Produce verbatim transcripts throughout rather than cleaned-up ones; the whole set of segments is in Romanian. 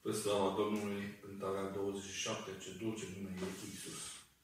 Pe slava Domnului, cântarea douăzeci și șapte, ce dulce nume e Iisus.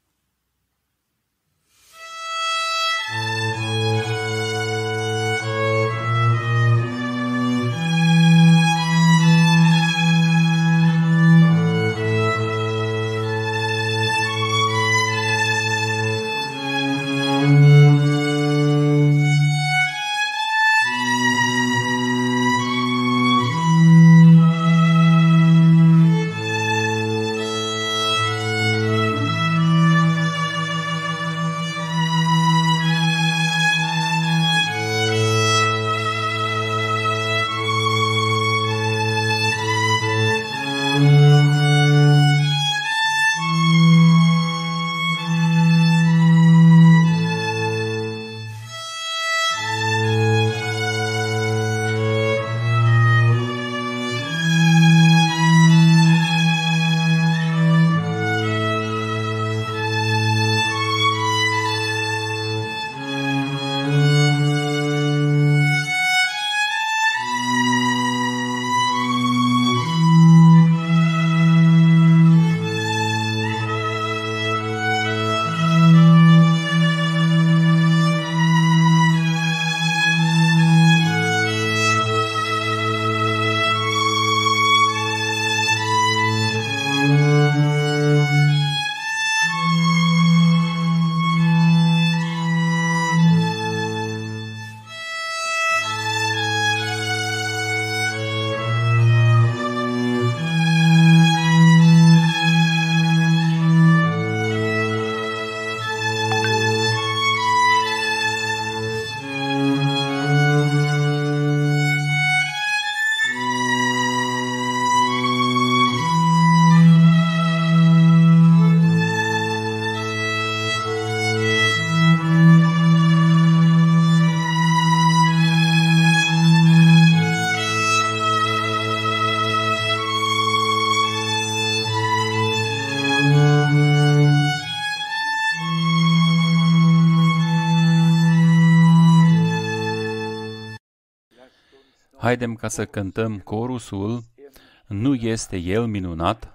Haidem ca să cântăm corusul, nu este El minunat?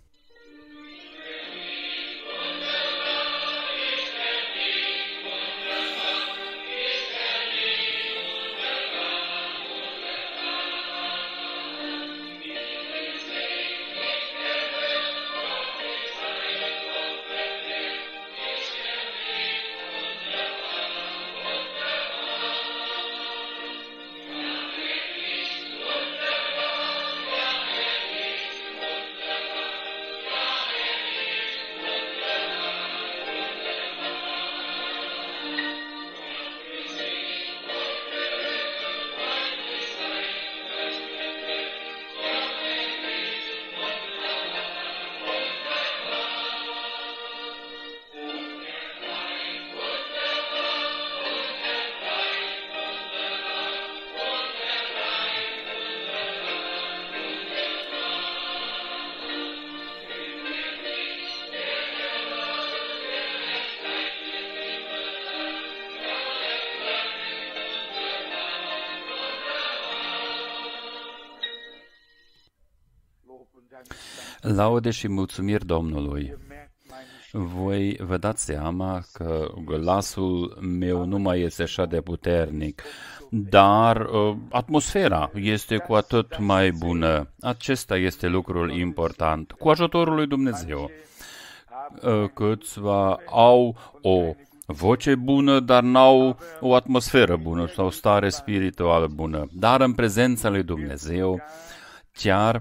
Laude și mulțumiri Domnului. Voi vă dați seama că glasul meu nu mai este așa de puternic, dar uh, atmosfera este cu atât mai bună. Acesta este lucrul important. Cu ajutorul lui Dumnezeu. Uh, câțiva au o voce bună, dar n-au o atmosferă bună sau o stare spirituală bună. Dar în prezența lui Dumnezeu, chiar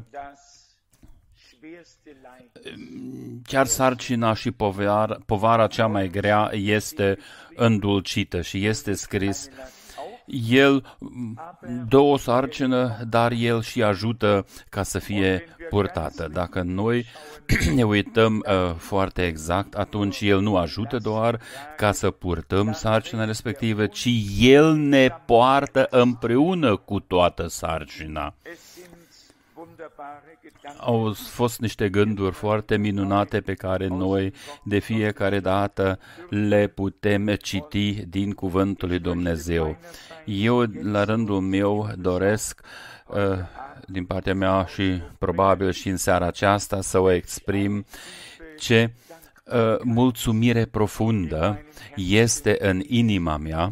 Chiar sarcina și povara, povara cea mai grea este îndulcită și este scris, El dă o sarcină, dar El și ajută ca să fie purtată. Dacă noi ne uităm uh, foarte exact, atunci El nu ajută doar ca să purtăm sarcina respectivă, ci El ne poartă împreună cu toată sarcina. Au fost niște gânduri foarte minunate pe care noi de fiecare dată le putem citi din Cuvântul lui Dumnezeu. Eu, la rândul meu, doresc din partea mea și probabil și în seara aceasta să o exprim ce mulțumire profundă este în inima mea,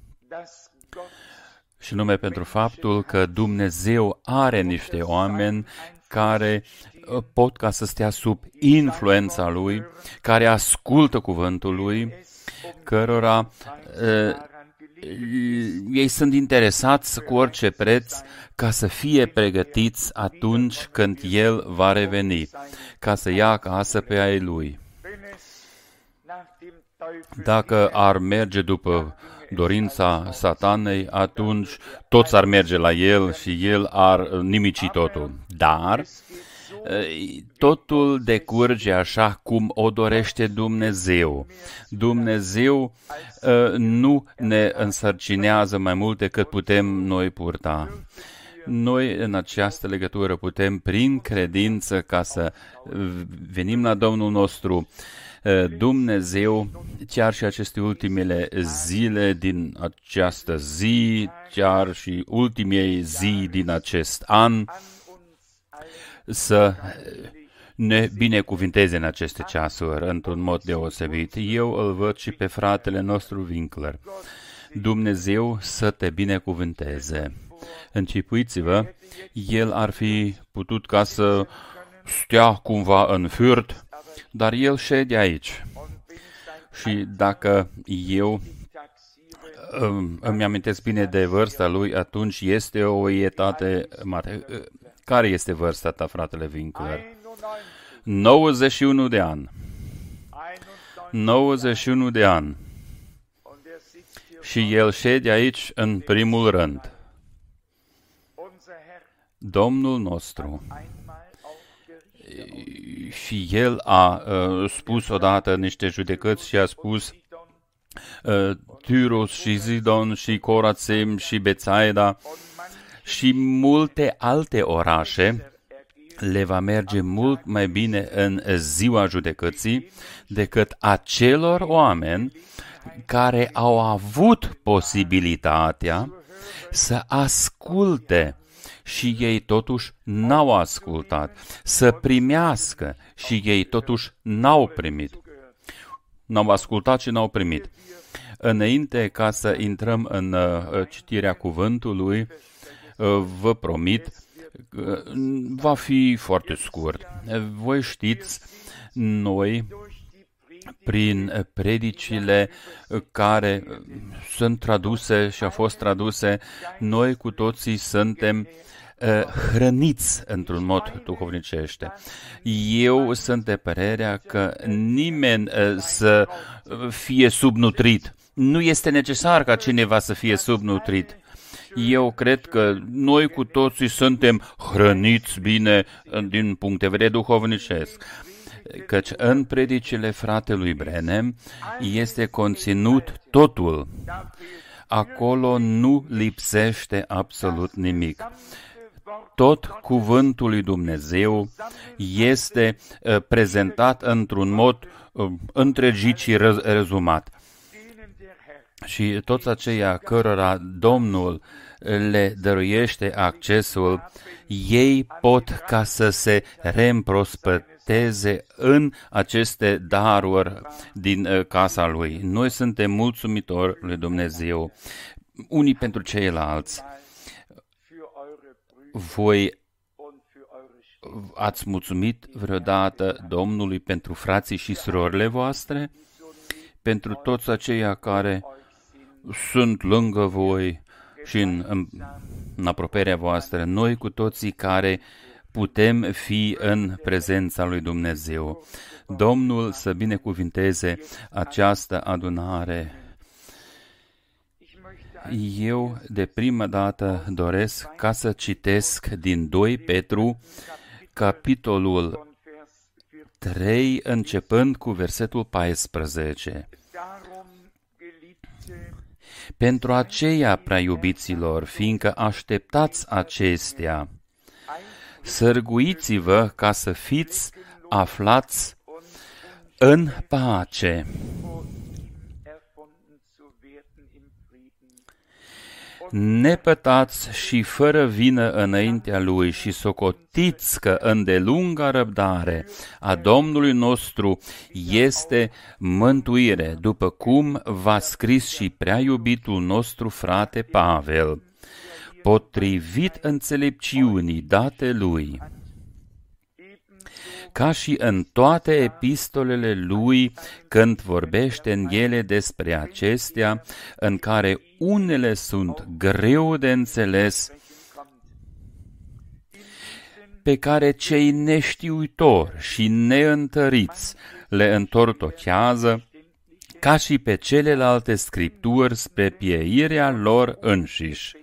și nume pentru faptul că Dumnezeu are niște oameni care pot ca să stea sub influența Lui, care ascultă cuvântul Lui, cărora uh, ei sunt interesați cu orice preț ca să fie pregătiți atunci când El va reveni, ca să ia acasă pe ai Lui. Dacă ar merge după dorința Satanei, atunci toți ar merge la el și el ar nimici totul. Dar totul decurge așa cum o dorește Dumnezeu. Dumnezeu nu ne însărcinează mai mult decât putem noi purta. Noi în această legătură putem prin credință ca să venim la Domnul nostru Dumnezeu, chiar și aceste ultimele zile din această zi, chiar și ultimei zi din acest an, să ne binecuvinteze în aceste ceasuri, într-un mod deosebit. Eu îl văd și pe fratele nostru Winkler. Dumnezeu să te binecuvinteze. Închipuiți-vă, el ar fi putut ca să stea cumva în Fürth, dar el șede aici. Și dacă eu îmi amintesc bine de vârsta lui, atunci este o etate mare. Care este vârsta ta, fratele Winkler? nouăzeci și unu de ani. nouăzeci și unu de ani. Și el șede aici în primul rând. Domnul nostru. Și el a uh, spus odată niște judecăți și a spus uh, Tyros și Zidon și Corazim și Betsaida și multe alte orașe le va merge mult mai bine în ziua judecății decât acelor oameni care au avut posibilitatea să asculte și ei totuși n-au ascultat, să primească și ei totuși n-au primit. N-au ascultat și n-au primit. Înainte ca să intrăm în uh, citirea cuvântului, uh, vă promit, uh, va fi foarte scurt. Voi știți, noi, prin predicile care sunt traduse și au fost traduse, noi cu toții suntem hrăniți într-un mod duhovnicește. Eu sunt de părerea că nimeni să fie subnutrit. Nu este necesar ca cineva să fie subnutrit. Eu cred că noi cu toții suntem hrăniți bine din punct de vedere duhovnicesc. Căci în predicile fratelui Branham este conținut totul. Acolo nu lipsește absolut nimic. Tot cuvântul lui Dumnezeu este uh, prezentat într-un mod uh, întregit și răz- rezumat. Și toți aceia cărora Domnul le dăruiește accesul, ei pot ca să se reîmprospăteze în aceste daruri din uh, casa Lui. Noi suntem mulțumitori lui Dumnezeu, unii pentru ceilalți. Voi ați mulțumit vreodată Domnului pentru frații și surorile voastre? Pentru toți aceia care sunt lângă voi și în, în, în apropierea voastră, noi cu toții care putem fi în prezența lui Dumnezeu. Domnul să binecuvinteze această adunare. Eu de prima dată doresc ca să citesc din doi Petru, capitolul trei, începând cu versetul paisprezece. Pentru aceia, prea iubiților, fiindcă așteptați acestea, sărguiți-vă ca să fiți aflați în pace. Nepătați și fără vină înaintea Lui și socotiți că îndelunga răbdare a Domnului nostru este mântuire, după cum v-a scris și prea iubitul nostru frate Pavel, potrivit înțelepciunii date lui, ca și în toate epistolele lui, când vorbește în ele despre acestea, în care unele sunt greu de înțeles, pe care cei neștiuitori și neîntăriți le întortochează, ca și pe celelalte scripturi spre pieirea lor înșiși.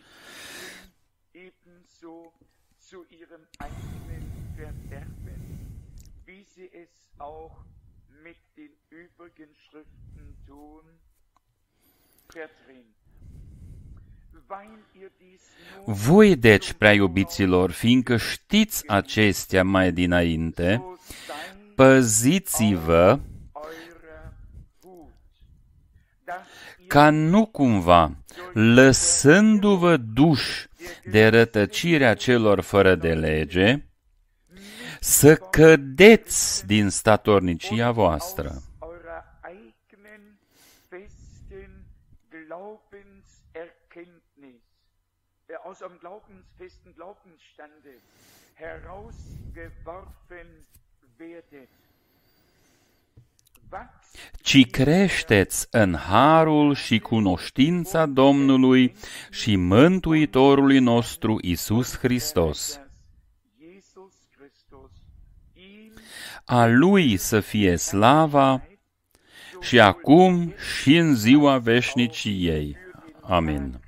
Voi, deci, prea iubiților, fiindcă știți acestea mai dinainte, păziți-vă ca nu cumva, lăsându-vă duși de rătăcirea celor fără de lege, să cădeți din statornicia voastră. Aus am glaubensfesten Glaubensstande herausgeworfen werdet. Ci creșteți în harul și cunoștința Domnului și Mântuitorului nostru Iisus Hristos. A Lui să fie slava și acum și în ziua veșniciei. Amin.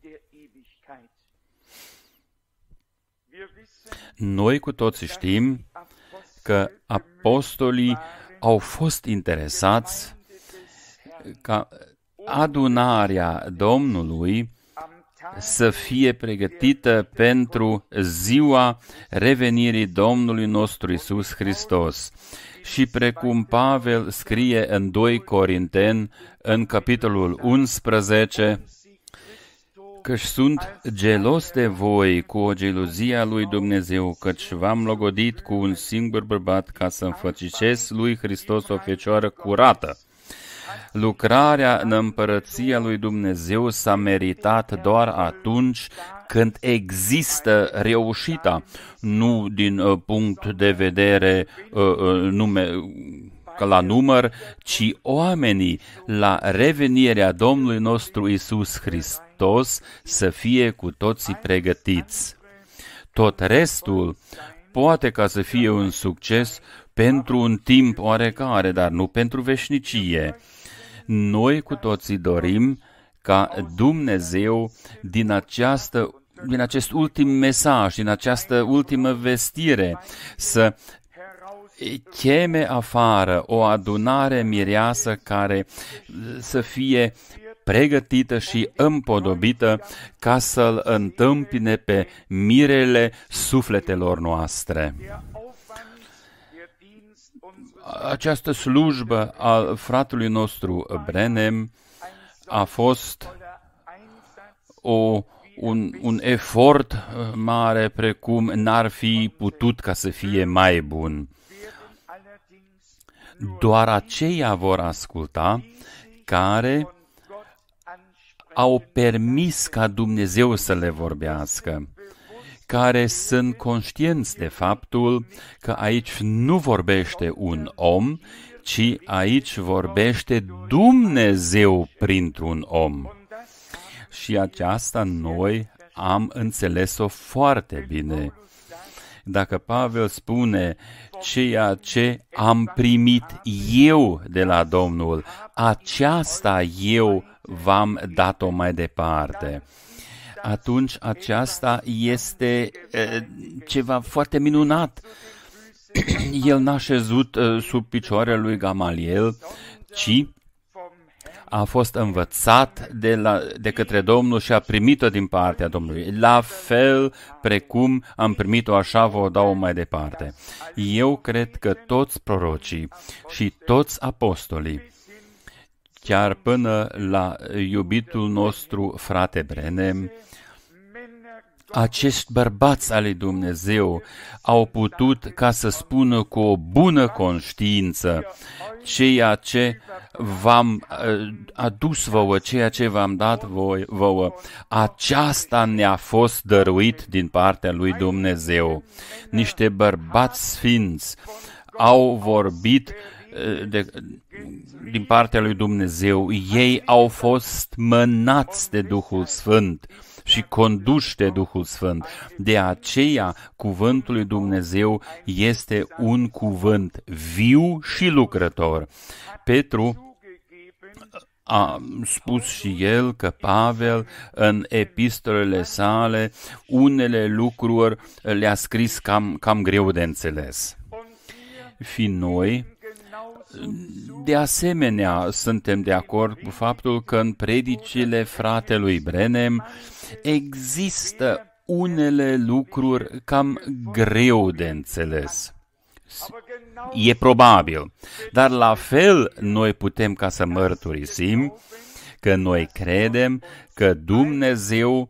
Noi cu toții știm că apostolii au fost interesați ca adunarea Domnului să fie pregătită pentru ziua revenirii Domnului nostru Iisus Hristos. Și precum Pavel scrie în doi Corinteni, în capitolul unsprezece, căci sunt gelos de voi cu o gelozie a lui Dumnezeu, căci v-am logodit cu un singur bărbat ca să înfățișez lui Hristos o fecioară curată. Lucrarea în împărăția lui Dumnezeu s-a meritat doar atunci când există reușita, nu din uh, punct de vedere uh, uh, nume, ca la număr, ci oamenii la revenirea Domnului nostru Iisus Hristos să fie cu toții pregătiți. Tot restul poate ca să fie un succes pentru un timp oarecare, dar nu pentru veșnicie. Noi cu toții dorim ca Dumnezeu din această, din acest ultim mesaj, din această ultimă vestire, să cheme afară o adunare mireasă care să fie pregătită și împodobită ca să-L întâmpine pe mirele sufletelor noastre. Această slujbă al fratelui nostru Branham a fost o, un, un efort mare precum n-ar fi putut ca să fie mai bun. Doar aceia vor asculta care au permis ca Dumnezeu să le vorbească, care sunt conștienți de faptul că aici nu vorbește un om, ci aici vorbește Dumnezeu printr-un om. Și aceasta noi am înțeles-o foarte bine. Dacă Pavel spune ceea ce am primit eu de la Domnul, aceasta eu v-am dat-o mai departe, atunci aceasta este uh, ceva foarte minunat. El n-a șezut uh, sub picioarele lui Gamaliel, ci a fost învățat de, la, de către Domnul și a primit-o din partea Domnului. La fel precum am primit-o, așa vă o dau mai departe. Eu cred că toți prorocii și toți apostolii, chiar până la iubitul nostru frate Branham, acești bărbați ale lui Dumnezeu au putut ca să spună cu o bună conștiință ceea ce v-am adus vouă, ceea ce v-am dat vouă. Aceasta ne-a fost dăruit din partea lui Dumnezeu. Niște bărbați sfinți au vorbit de, din partea lui Dumnezeu. Ei au fost mânați de Duhul Sfânt și conduși de Duhul Sfânt. De aceea, cuvântul lui Dumnezeu este un cuvânt viu și lucrător. Petru a spus și el că Pavel, în epistolele sale, unele lucruri le-a scris cam, cam greu de înțeles. Și noi, de asemenea, suntem de acord cu faptul că în predicile fratelui Branham există unele lucruri cam greu de înțeles. E probabil, dar la fel noi putem ca să mărturisim că noi credem că Dumnezeu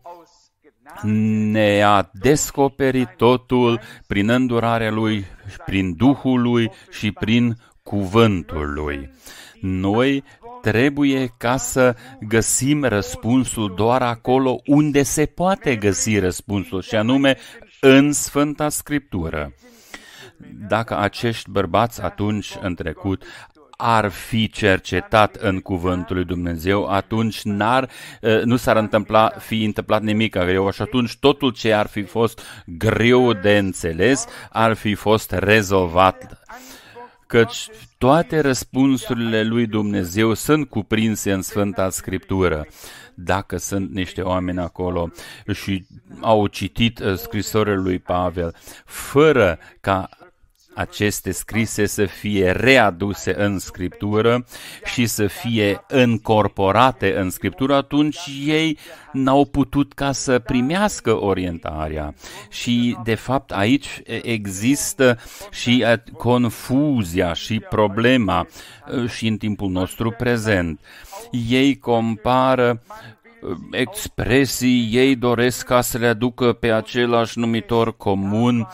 ne-a descoperit totul prin îndurarea Lui, prin Duhul Lui și prin cuvântul Lui. Noi trebuie ca să găsim răspunsul doar acolo unde se poate găsi răspunsul, și anume în Sfânta Scriptură. Dacă acești bărbați atunci în trecut ar fi cercetat în cuvântul lui Dumnezeu, atunci n-ar, nu s-ar întâmpla, fi întâmplat nimic greu și atunci totul ce ar fi fost greu de înțeles ar fi fost rezolvat. Căci toate răspunsurile lui Dumnezeu sunt cuprinse în Sfânta Scriptură. Dacă sunt niște oameni acolo și au citit scrisorile lui Pavel, fără ca aceste scrise să fie readuse în Scriptură și să fie încorporate în Scriptură, atunci ei n-au putut ca să primească orientarea. Și, de fapt, aici există și confuzia și problema și în timpul nostru prezent. Ei compară expresii, ei doresc ca să le aducă pe același numitor comun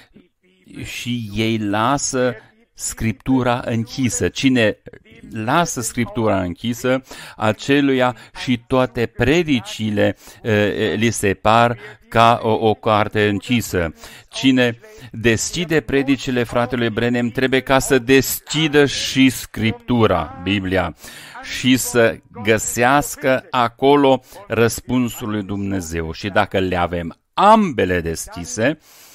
și ei lasă Scriptura închisă. Cine lasă Scriptura închisă, aceluia și toate predicile e, li se par ca o, o carte închisă. Cine deschide predicile fratelui Branham trebuie ca să deschidă și Scriptura, Biblia, și să găsească acolo răspunsul lui Dumnezeu. Și dacă le avem ambele deschise,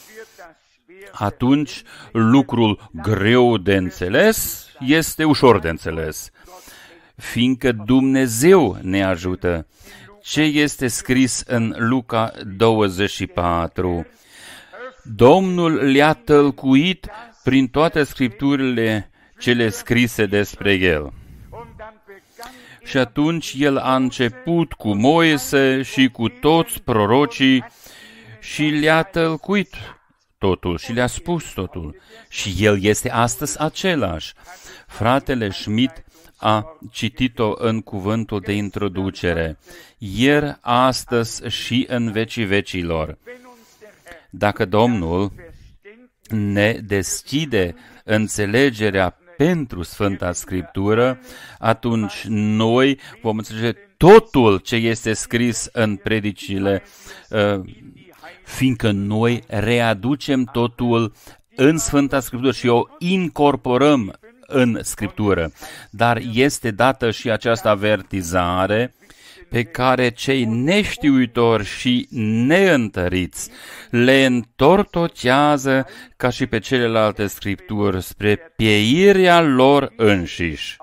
atunci lucrul greu de înțeles este ușor de înțeles, fiindcă Dumnezeu ne ajută. Ce este scris în Luca douăzeci și patru? Domnul le-a tălcuit prin toate scripturile cele scrise despre el. Și atunci el a început cu Moise și cu toți prorocii și le-a tălcuit totul și le-a spus totul. Și el este astăzi același. Fratele Schmidt a citit-o în cuvântul de introducere. Ieri, astăzi și în vecii vecilor. Dacă Domnul ne deschide înțelegerea pentru Sfânta Scriptură, atunci noi vom înțelege totul ce este scris în predicile, fiindcă noi readucem totul în Sfânta Scriptură și o incorporăm în Scriptură. Dar este dată și această avertizare pe care cei neștiuitori și neîntăriți le întortochează ca și pe celelalte Scripturi spre pieirea lor înșiși.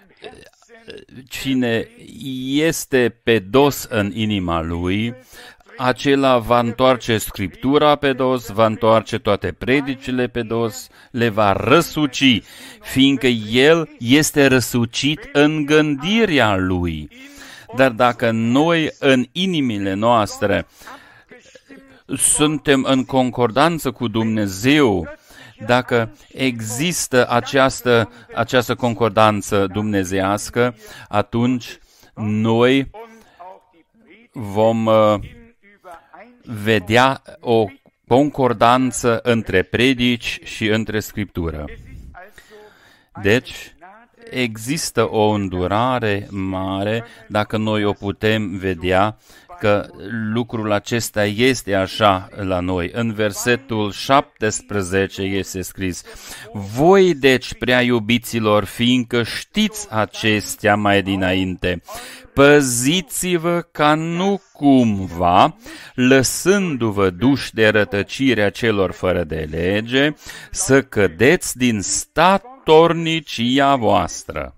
Cine este pe dos în inima lui, acela va întoarce Scriptura pe dos, va întoarce toate predicile pe dos, le va răsuci, fiindcă El este răsucit în gândirea Lui. Dar dacă noi în inimile noastre suntem în concordanță cu Dumnezeu, dacă există această, această concordanță dumnezeiască, atunci noi vom uh, vedea o concordanță între predici și între Scriptură. Deci, există o îndurare mare dacă noi o putem vedea că lucrul acesta este așa la noi. În versetul șaptesprezece este scris: voi deci, prea iubiților, fiindcă știți acestea mai dinainte, păziți-vă ca nu cumva, lăsându-vă duși de rătăcirea celor fără de lege, să cădeți din statornicia voastră.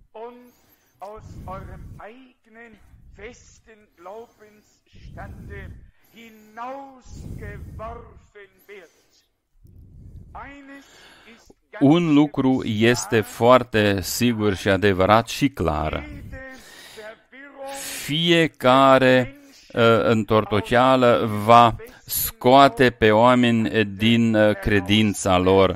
Un lucru este foarte sigur și adevărat și clar. Fiecare uh, întortocheală va scoate pe oameni din uh, credința lor.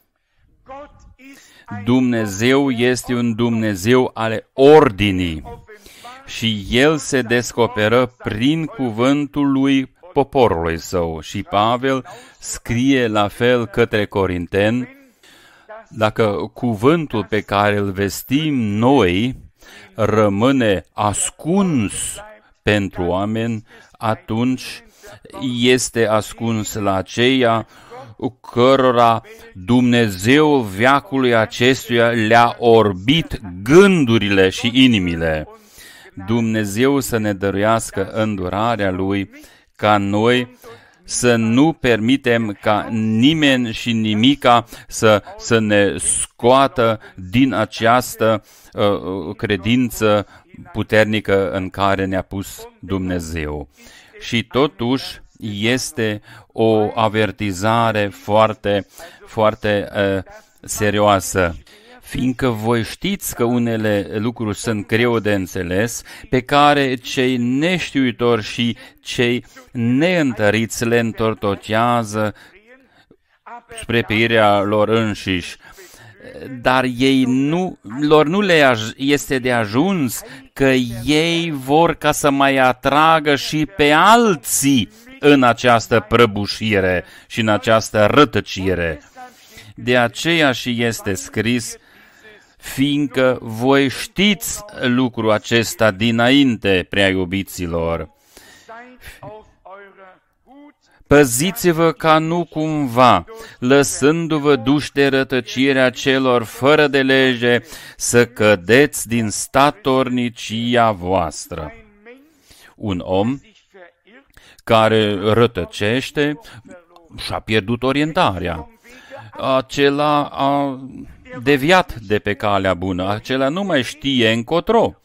Dumnezeu este un Dumnezeu ale ordinii și El se descoperă prin cuvântul lui poporului său. Și Pavel scrie la fel către Corinteni: dacă cuvântul pe care îl vestim noi rămâne ascuns pentru oameni, atunci este ascuns la aceia cărora Dumnezeul veacului acestuia le-a orbit gândurile și inimile. Dumnezeu să ne dăruiască îndurarea Lui ca noi să nu permitem ca nimeni și nimica să, să ne scoată din această uh, credință puternică în care ne-a pus Dumnezeu. Și totuși este o avertizare foarte, foarte uh, serioasă. Fiindcă voi știți că unele lucruri sunt greu de înțeles, pe care cei neștiuitori și cei neîntăriți le întortochează spre peirea lor înșiși. Dar ei nu, lor nu le este de ajuns că ei vor ca să mai atragă și pe alții în această prăbușire și în această rătăcire. De aceea și este scris: fiindcă voi știți lucrul acesta dinainte, prea iubiților. Păziți-vă ca nu cumva, lăsându-vă duși de rătăcirea celor fără de lege, să cădeți din statornicia voastră. Un om care rătăcește și-a pierdut orientarea. Acela a deviat de pe calea bună, acela nu mai știe încotro.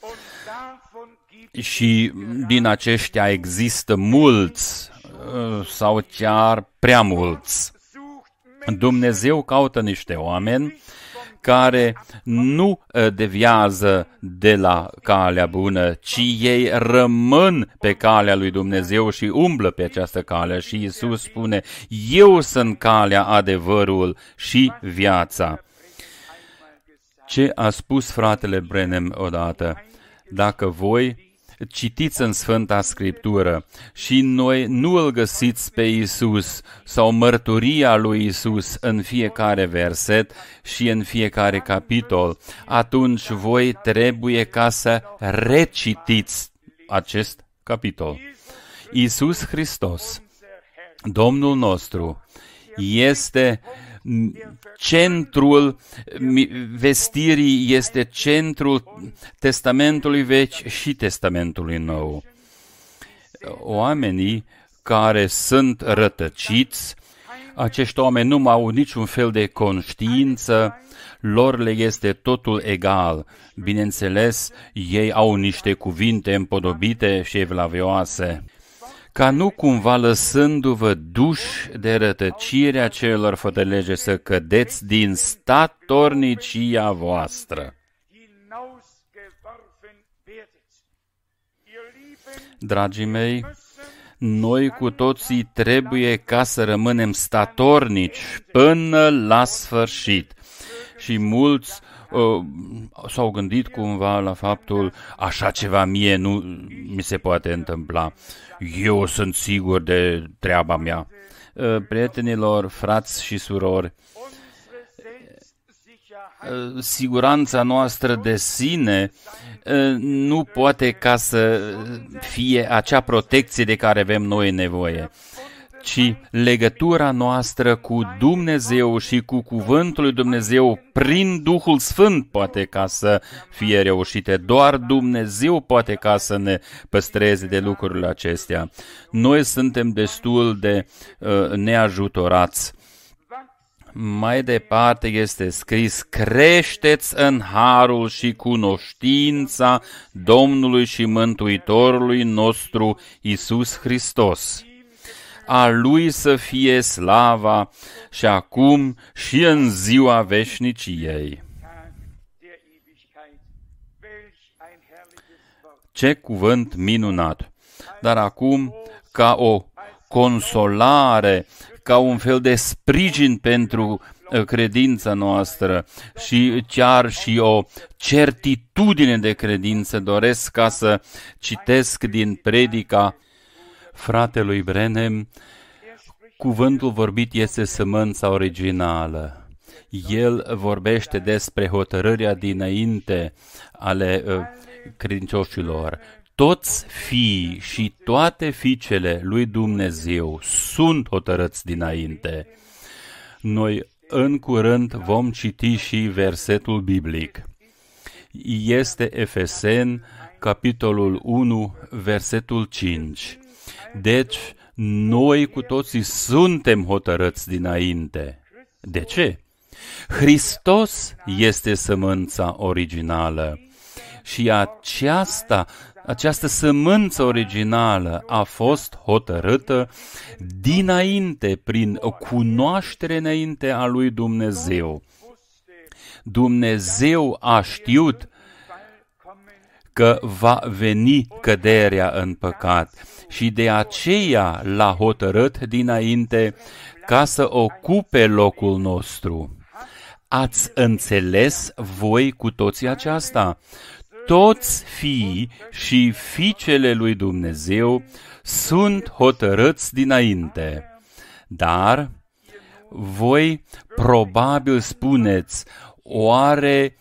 Și din aceștia există mulți sau chiar prea mulți. Dumnezeu caută niște oameni care nu deviază de la calea bună, ci ei rămân pe calea lui Dumnezeu și umblă pe această cale. Și Iisus spune: eu sunt calea, adevărul și viața. Ce a spus fratele Branham odată: dacă voi citiți în Sfânta Scriptură și noi nu îl găsiți pe Iisus sau mărturia lui Iisus în fiecare verset și în fiecare capitol, atunci voi trebuie ca să recitiți acest capitol. Iisus Hristos, Domnul nostru, este centrul vestirii, este centrul Testamentului Vechi și Testamentului Nou. Oamenii care sunt rătăciți, acești oameni nu au niciun fel de conștiință, lor le este totul egal. Bineînțeles, ei au niște cuvinte împodobite și evlavioase, ca nu cumva lăsându-vă duși de rătăcirea celor fără lege să cădeți din statornicia voastră. Dragii mei, noi cu toții trebuie ca să rămânem statornici până la sfârșit. Și mulți uh, s-au gândit cumva la faptul, așa ceva mie nu mi se poate întâmpla. Eu sunt sigur de treaba mea. Uh, prietenilor, frați și surori, uh, siguranța noastră de sine uh, nu poate ca să fie acea protecție de care avem noi nevoie, ci legătura noastră cu Dumnezeu și cu Cuvântul lui Dumnezeu prin Duhul Sfânt poate ca să fie reușite. Doar Dumnezeu poate ca să ne păstreze de lucrurile acestea. Noi suntem destul de uh, neajutorați. Mai departe este scris, creșteți în harul și cunoștința Domnului și Mântuitorului nostru Iisus Hristos. A Lui să fie slava și acum și în ziua veșniciei. Ce cuvânt minunat! Dar acum, ca o consolare, ca un fel de sprijin pentru credința noastră și chiar și o certitudine de credință, doresc ca să citesc din predica fratelui Branham. Cuvântul vorbit este sămânța originală. El vorbește despre hotărârea dinainte ale uh, credincioșilor. Toți fiii și toate fiicele lui Dumnezeu sunt hotărâți dinainte. Noi în curând vom citi și versetul biblic. Este Efeseni, capitolul unu, versetul cinci. Deci, noi cu toții suntem hotărâți dinainte. De ce? Hristos este sămânța originală și aceasta, această sămânță originală a fost hotărâtă dinainte, prin o cunoaștere înainte a lui Dumnezeu. Dumnezeu a știut că va veni căderea în păcat și de aceea l-a hotărât dinainte ca să ocupe locul nostru. Ați înțeles voi cu toții aceasta? Toți fiii și fiicele lui Dumnezeu sunt hotărâți dinainte. Dar voi probabil spuneți, oare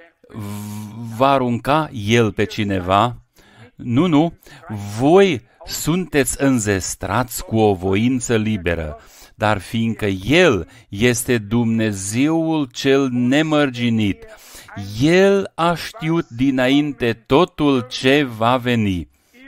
va arunca El pe cineva? Nu, nu, voi sunteți înzestrați cu o voință liberă, dar fiindcă El este Dumnezeul cel nemărginit, El a știut dinainte totul ce va veni.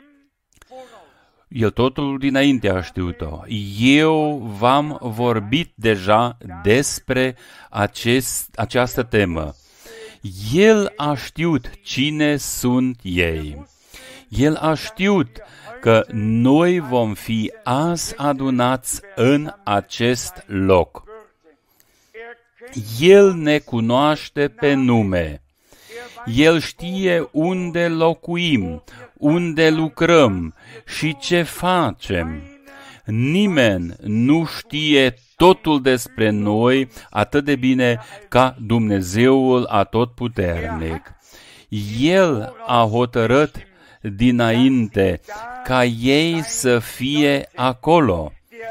El totul dinainte a știut-o. Eu v-am vorbit deja despre acest, această temă. El a știut cine sunt ei. El a știut că noi vom fi azi adunați în acest loc. El ne cunoaște pe nume. El știe unde locuim, unde lucrăm și ce facem. Nimeni nu știe totul despre noi atât de bine ca Dumnezeul Atotputernic. El a hotărât dinainte ca ei să fie acolo.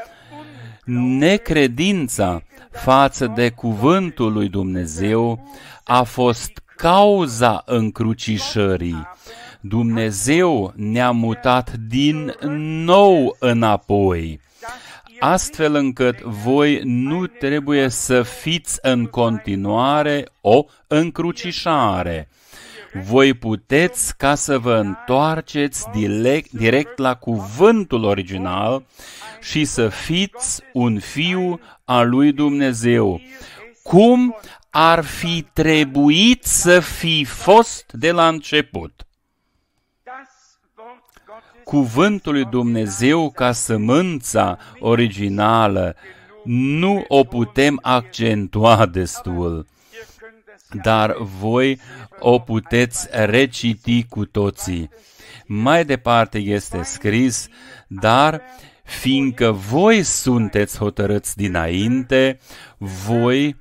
Necredința față de cuvântul lui Dumnezeu a fost cauza încrucișării. Dumnezeu ne-a mutat din nou înapoi, astfel încât voi nu trebuie să fiți în continuare o încrucișare. Voi puteți ca să vă întoarceți direct, direct la cuvântul original și să fiți un fiu al lui Dumnezeu, cum ar fi trebuit să fi fost de la început. Cuvântul lui Dumnezeu ca sămânța originală nu o putem accentua destul, dar voi o puteți reciti cu toții. Mai departe este scris, dar fiindcă voi sunteți hotărâți dinainte, voi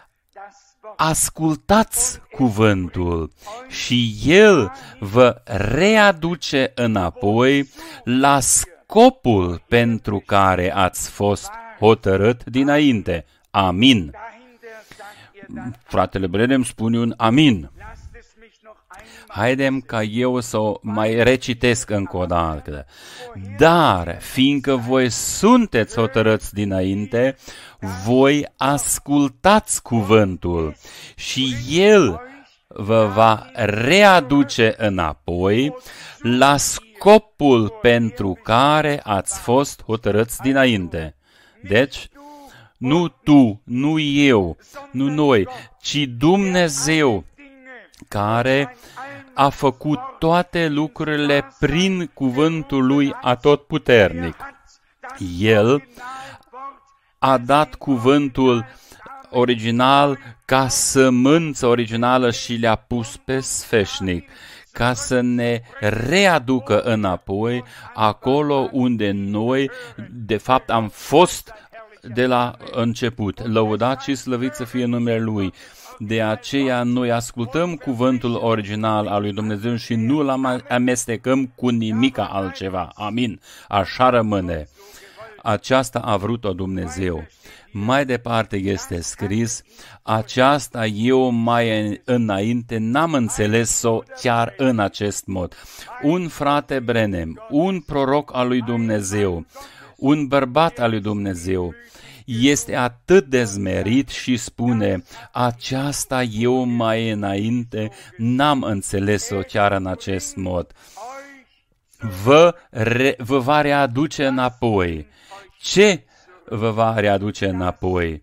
ascultați cuvântul și el vă readuce înapoi la scopul pentru care ați fost hotărât dinainte. Amin. Fratele Branham spune un amin. Haidem ca eu să o mai recitesc încă o dată. Dar, fiindcă voi sunteți hotărâți dinainte, voi ascultați cuvântul și el vă va readuce înapoi la scopul pentru care ați fost hotărâți dinainte. Deci, nu tu, nu eu, nu noi, ci Dumnezeu care a făcut toate lucrurile prin cuvântul lui atotputernic. El a dat cuvântul original ca sămânță originală și le-a pus pe sfeșnic, ca să ne readucă înapoi acolo unde noi, de fapt, am fost de la început. Lăudat și slăvit să fie numele Lui. De aceea noi ascultăm cuvântul original al lui Dumnezeu și nu îl amestecăm cu nimic altceva. Amin. Așa rămâne. Aceasta a vrut-o Dumnezeu. Mai departe este scris, aceasta eu mai înainte n-am înțeles-o chiar în acest mod. Un frate Branham, un proroc al lui Dumnezeu, un bărbat al lui Dumnezeu, este atât de zmerit și spune, aceasta eu mai înainte n-am înțeles-o chiar în acest mod. Vă, re, vă va readuce înapoi. Ce vă va readuce înapoi?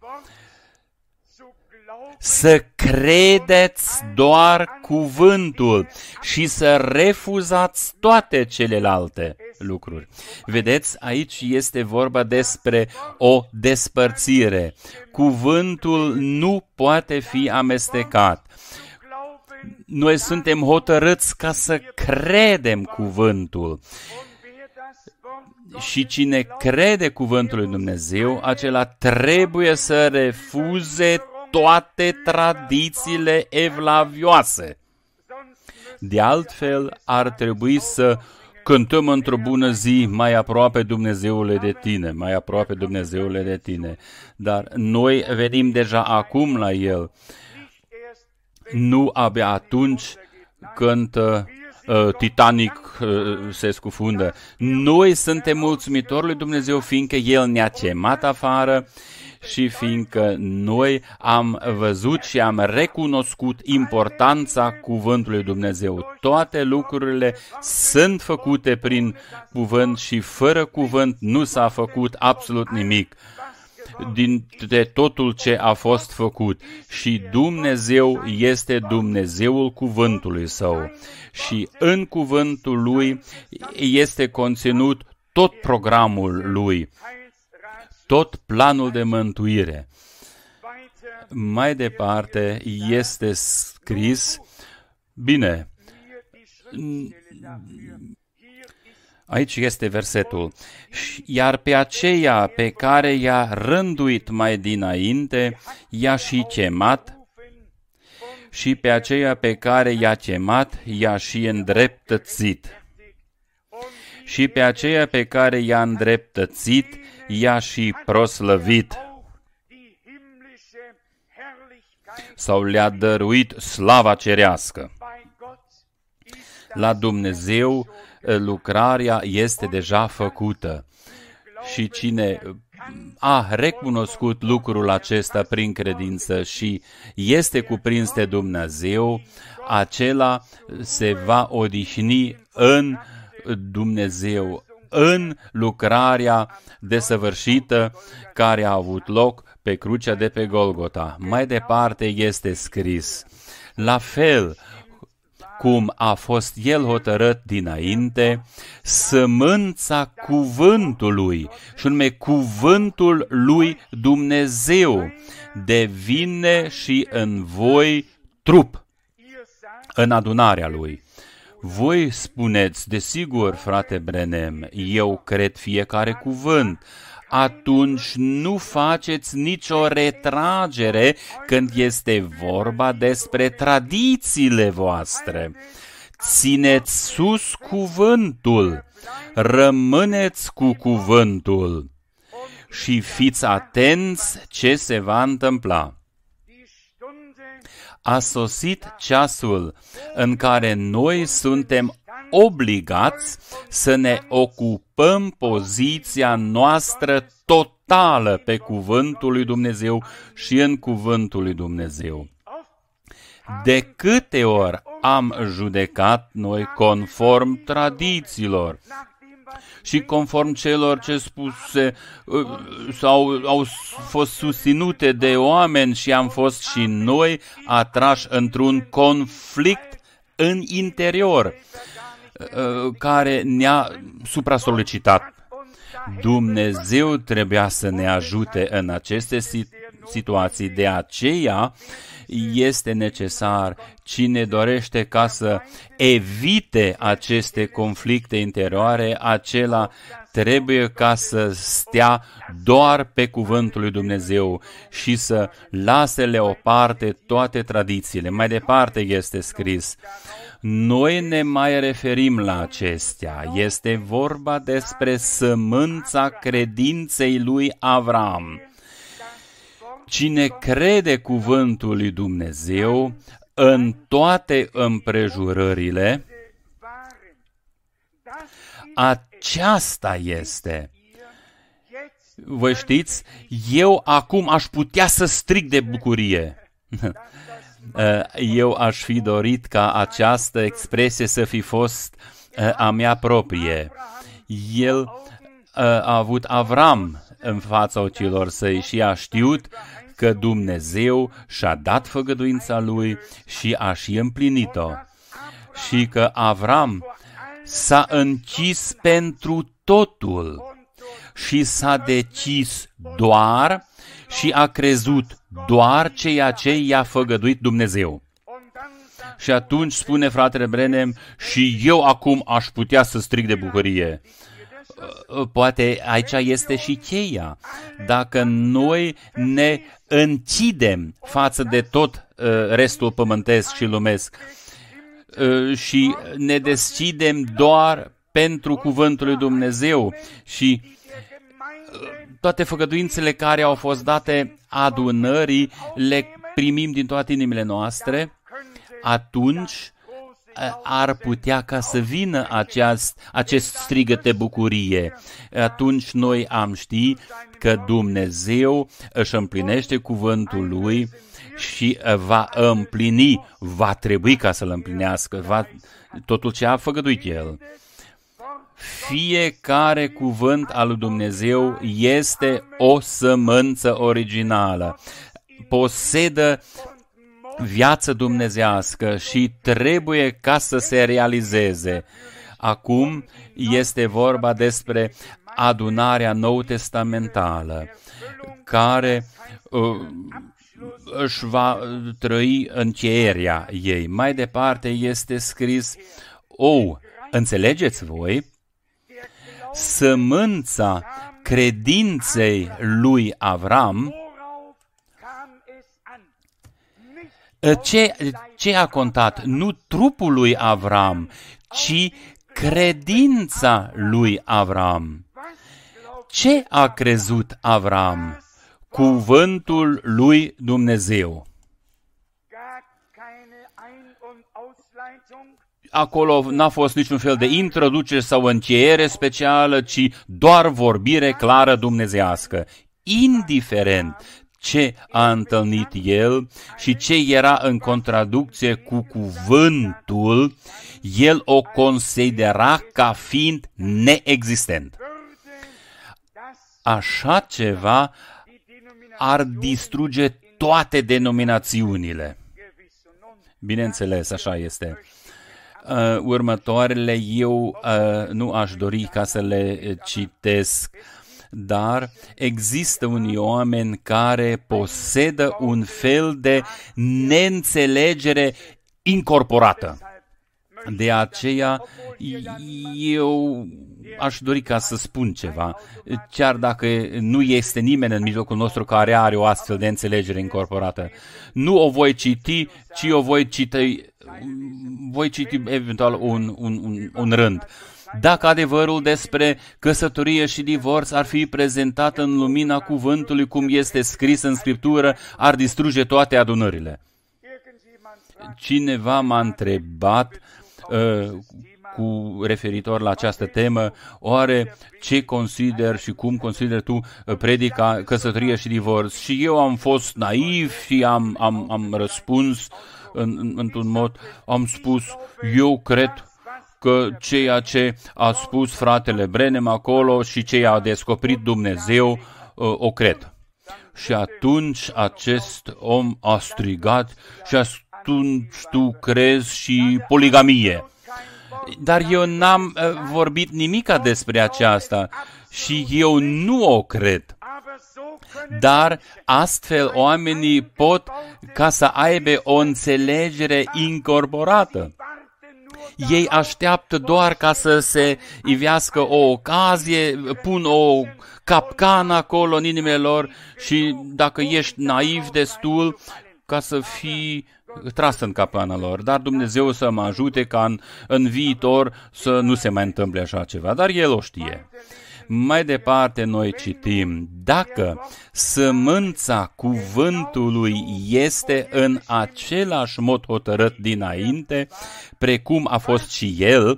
Să credeți doar cuvântul și să refuzați toate celelalte lucruri. Vedeți, aici este vorba despre o despărțire. Cuvântul nu poate fi amestecat. Noi suntem hotărâți ca să credem cuvântul. Și cine crede cuvântul lui Dumnezeu, acela trebuie să refuze toate tradițiile evlavioase. De altfel, ar trebui să cântăm într-o bună zi, mai aproape Dumnezeule de tine, mai aproape Dumnezeule de tine. Dar noi venim deja acum la El, nu abia atunci când uh, Titanic uh, se scufundă. Noi suntem mulțumitori lui Dumnezeu fiindcă El ne-a chemat afară și fiindcă noi am văzut și am recunoscut importanța cuvântului Dumnezeu. Toate lucrurile sunt făcute prin cuvânt și fără cuvânt nu s-a făcut absolut nimic din de totul ce a fost făcut. Și Dumnezeu este Dumnezeul cuvântului Său. Și în cuvântul Lui este conținut tot programul Lui, tot planul de mântuire. Mai departe este scris, bine, aici este versetul, iar pe aceea pe care i-a rânduit mai dinainte, i-a și chemat, și pe aceea pe care i-a chemat, i-a și îndreptățit. Și pe aceea pe care i-a îndreptățit, i-a și proslăvit. Sau le-a dăruit slava cerească. La Dumnezeu lucrarea este deja făcută. Și cine a recunoscut lucrul acesta prin credință și este cuprins de Dumnezeu, acela se va odihni în Dumnezeu, în lucrarea desăvârșită care a avut loc pe crucea de pe Golgota. Mai departe este scris, la fel, cum a fost el hotărât dinainte, sămânța cuvântului, și anume cuvântul lui Dumnezeu, devine și în voi trup, în adunarea lui. Voi spuneți, desigur, frate Brenem, eu cred fiecare cuvânt. Atunci nu faceți nicio retragere când este vorba despre tradițiile voastre. Țineți sus cuvântul, rămâneți cu cuvântul și fiți atenți ce se va întâmpla. A sosit ceasul în care noi suntem obligați să ne ocupăm poziția noastră totală pe cuvântul lui Dumnezeu și în cuvântul lui Dumnezeu. De câte ori am judecat noi conform tradițiilor și conform celor ce spuse sau au fost susținute de oameni și am fost și noi atrași într-un conflict în interior care ne-a supra-solicitat. Dumnezeu trebuia să ne ajute în aceste situații, de aceea este necesar, cine dorește ca să evite aceste conflicte interioare, acela trebuie ca să stea doar pe cuvântul lui Dumnezeu și să lase leoparte toate tradițiile. Mai departe este scris, noi ne mai referim la acestea. Este vorba despre sămânța credinței lui Avram. Cine crede cuvântul lui Dumnezeu în toate împrejurările, aceasta este. Voi știți, eu acum aș putea să strig de bucurie. Eu aș fi dorit ca această expresie să fi fost a mea proprie. El a avut Avram în fața ochilor săi și a știut că Dumnezeu și-a dat făgăduința lui și a și împlinit-o. Și că Avram s-a închis pentru totul și s-a decis doar și a crezut doar ceea ce i-a făgăduit Dumnezeu. Și atunci spune fratele Brenem, și eu acum aș putea să strig de bucurie. Poate aici este și cheia. Dacă noi ne închidem față de tot restul pământesc și lumesc și ne deschidem doar pentru cuvântul lui Dumnezeu și toate făgăduințele care au fost date adunării le primim din toate inimile noastre, atunci ar putea ca să vină aceast, acest strigăt de bucurie. Atunci noi am ști că Dumnezeu își împlinește cuvântul Lui și va împlini, va trebui ca să-L împlinească, va, totul ce a făgăduit El. Fiecare cuvânt al lui Dumnezeu este o sămânță originală, posedă viață dumnezească și trebuie ca să se realizeze. Acum este vorba despre adunarea nou-testamentală, care uh, își va trăi încheierea ei. Mai departe este scris, o, înțelegeți voi, sămânța credinței lui Avram. Ce, ce a contat? Nu trupul lui Avram, ci credința lui Avram. Ce a crezut Avram? Cuvântul lui Dumnezeu. Acolo n-a fost niciun fel de introducere sau încheiere specială, ci doar vorbire clară dumnezeiască. Indiferent ce a întâlnit el și ce era în contradicție cu cuvântul, el o considera ca fiind neexistent. Așa ceva ar distruge toate denominațiunile. Bineînțeles, așa este. uh, următoarele eu uh, nu aș dori ca să le citesc, dar există unii oameni care posedă un fel de neînțelegere incorporată. De aceea eu aș dori ca să spun ceva, chiar dacă nu este nimeni în mijlocul nostru care are o astfel de înțelegere incorporată. Nu o voi citi, ci o voi citi, voi citi eventual un, un, un, un rând. Dacă adevărul despre căsătorie și divorț ar fi prezentat în lumina cuvântului cum este scris în Scriptură, ar distruge toate adunările. Cineva m-a întrebat uh, cu referitor la această temă, oare ce consider și cum consider tu predica căsătorie și divorț? Și eu am fost naiv și am, am, am răspuns în, în, într-un mod, am spus, eu cred că ceea ce a spus fratele Branham acolo și ce a descoperit Dumnezeu, o cred. Și atunci acest om a strigat și atunci tu crezi și poligamie. Dar eu n-am vorbit nimica despre aceasta și eu nu o cred. Dar astfel oamenii pot ca să aibă o înțelegere incorporată. Ei așteaptă doar ca să se ivească o ocazie, pun o capcană acolo în inimile lor și dacă ești naiv destul ca să fii tras în capcana lor. Dar Dumnezeu să mă ajute ca în, în viitor să nu se mai întâmple așa ceva. Dar El o știe. Mai departe noi citim, dacă sămânța cuvântului este în același mod hotărât dinainte, precum a fost și el,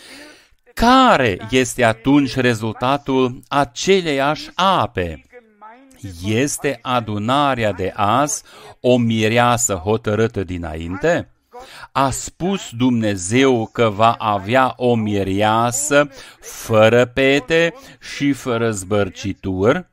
care este atunci rezultatul aceleiași ape? Este adunarea de azi o mireasă hotărâtă dinainte? A spus Dumnezeu că va avea o mireasă fără pete și fără zbărcituri?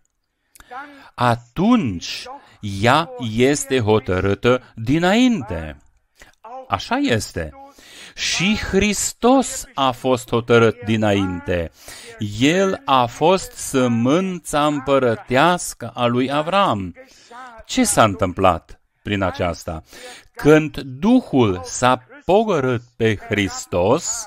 Atunci ea este hotărâtă dinainte. Așa este. Și Hristos a fost hotărât dinainte. El a fost sămânța împărătească a lui Avram. Ce s-a întâmplat prin aceasta? Când Duhul s-a pogorât pe Hristos,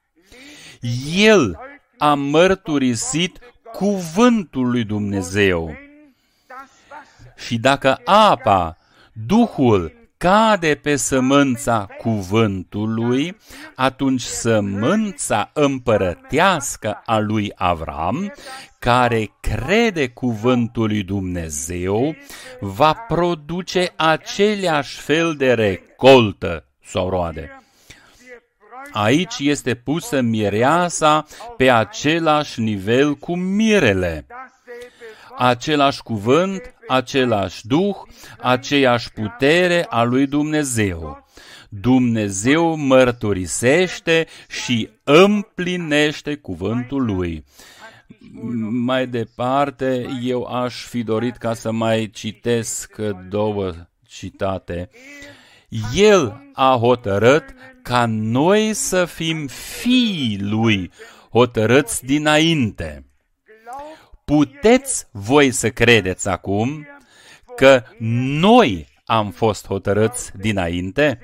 El a mărturisit cuvântul lui Dumnezeu. Și dacă apa, Duhul, cade pe sămânța cuvântului, atunci sămânța împărătească a lui Avram, care crede cuvântul lui Dumnezeu, va produce aceleași fel de recoltă sau roade. Aici este pusă mireasa pe același nivel cu mirele. Același cuvânt, același Duh, aceeași putere a lui Dumnezeu. Dumnezeu mărturisește și împlinește cuvântul lui. Mai departe, eu aș fi dorit ca să mai citesc două citate. El a hotărât ca noi să fim fiii lui, hotărâți dinainte. Puteți voi să credeți acum că noi am fost hotărâți dinainte?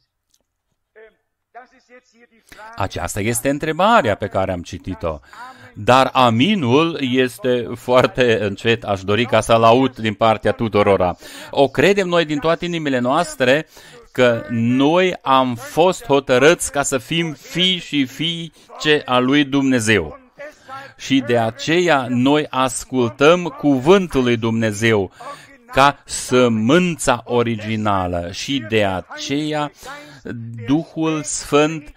Aceasta este întrebarea pe care am citit-o. Dar aminul este foarte încet, aș dori ca să-l aud din partea tuturora. O credem noi din toate inimile noastre că noi am fost hotărâți ca să fim fii și fiice a lui Dumnezeu. Și de aceea noi ascultăm cuvântul lui Dumnezeu ca sămânța originală și de aceea Duhul Sfânt,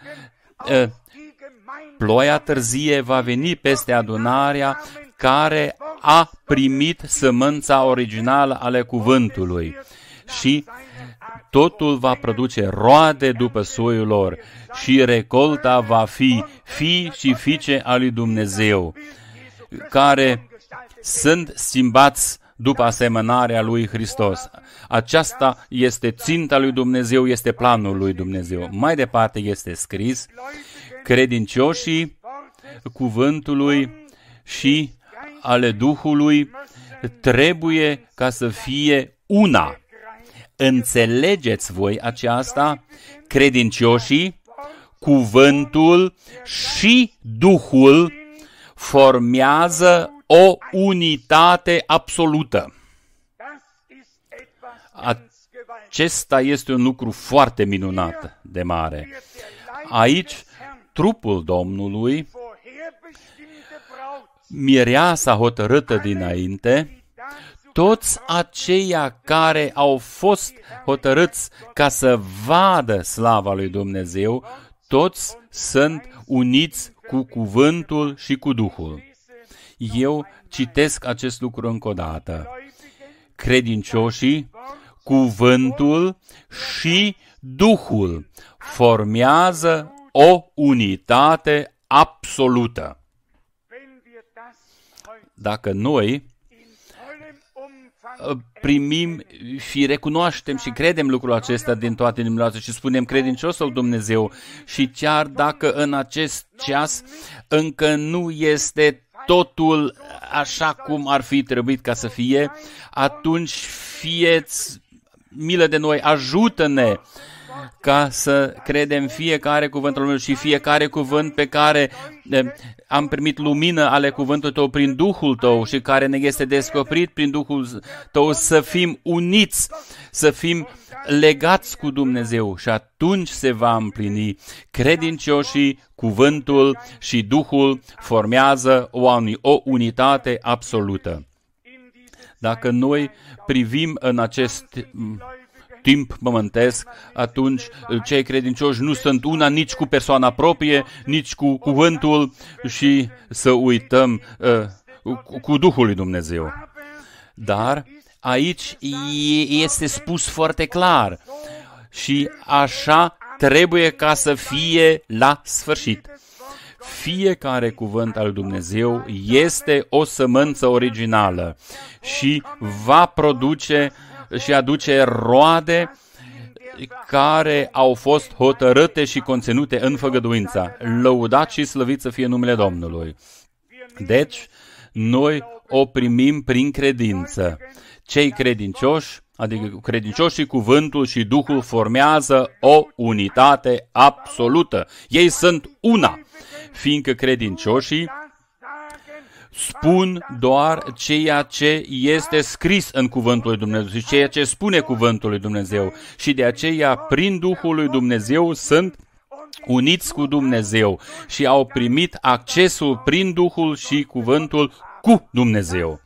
ploaia târzie va veni peste adunarea care a primit sămânța originală ale cuvântului și totul va produce roade după soiul lor și recolta va fi fii și fiice a lui Dumnezeu, care sunt schimbați după asemănarea lui Hristos. Aceasta este ținta lui Dumnezeu, este planul lui Dumnezeu. Mai departe este scris, credincioșii cuvântului și ale Duhului trebuie ca să fie una. Înțelegeți voi aceasta? Credincioșii, cuvântul și Duhul formează o unitate absolută. Acesta este un lucru foarte minunat de mare. Aici, trupul Domnului, mireasa hotărâtă dinainte, toți aceia care au fost hotărâți ca să vadă slava lui Dumnezeu, toți sunt uniți cu cuvântul și cu Duhul. Eu citesc acest lucru încă o dată. Credincioșii, cuvântul și Duhul formează o unitate absolută. Dacă noi primim și recunoaștem și credem lucrul acesta din toate inimile noastre și spunem credinciosul Dumnezeu și chiar dacă în acest ceas încă nu este totul așa cum ar fi trebuit ca să fie, atunci fieți milă de noi, ajută-ne ca să credem fiecare cuvânt al lui și fiecare cuvânt pe care am primit lumină ale cuvântului Tău prin Duhul Tău și care ne este descoperit prin Duhul Tău, să fim uniți, să fim legați cu Dumnezeu și atunci se va împlini. Credincioșii, cuvântul și Duhul formează o, o unitate absolută. Dacă noi privim în acest timp pământesc, atunci cei credincioși nu sunt una nici cu persoana proprie, nici cu cuvântul și să uităm uh, cu, cu Duhul lui Dumnezeu. Dar aici este spus foarte clar și așa trebuie ca să fie la sfârșit. Fiecare cuvânt al lui Dumnezeu este o sămânță originală și va produce și aduce roade care au fost hotărâte și conținute în făgăduința. Lăudat și slăvit să fie numele Domnului. Deci, noi o primim prin credință. Cei credincioși, adică credincioșii, cuvântul și Duhul formează o unitate absolută. Ei sunt una, fiindcă credincioșii spun doar ceea ce este scris în cuvântul lui Dumnezeu și ceea ce spune cuvântul lui Dumnezeu. Și de aceea, prin Duhul lui Dumnezeu, sunt uniți cu Dumnezeu și au primit accesul prin Duhul și cuvântul cu Dumnezeu.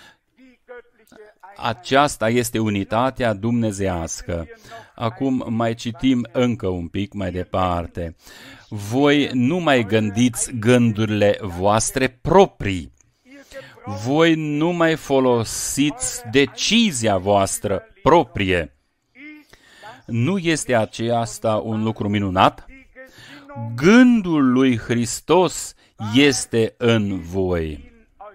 Aceasta este unitatea dumnezeiască. Acum mai citim încă un pic mai departe. Voi nu mai gândiți gândurile voastre proprii. Voi nu mai folosiți decizia voastră proprie. Nu este aceasta un lucru minunat? Gândul lui Hristos este în voi.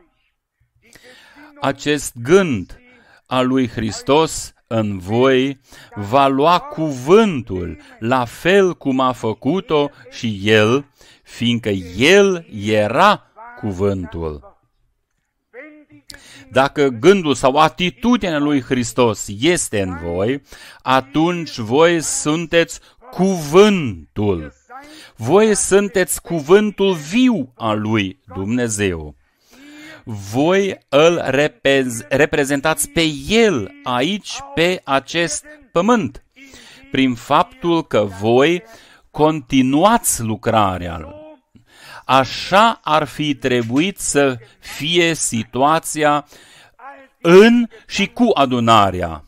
Acest gând al lui Hristos în voi va lua cuvântul, la fel cum a făcut-o și El, fiindcă El era cuvântul. Dacă gândul sau atitudinea lui Hristos este în voi, atunci voi sunteți cuvântul. Voi sunteți cuvântul viu al lui Dumnezeu. Voi îl repez, reprezentați pe El aici, pe acest pământ, prin faptul că voi continuați lucrarea. Așa ar fi trebuit să fie situația în și cu adunarea.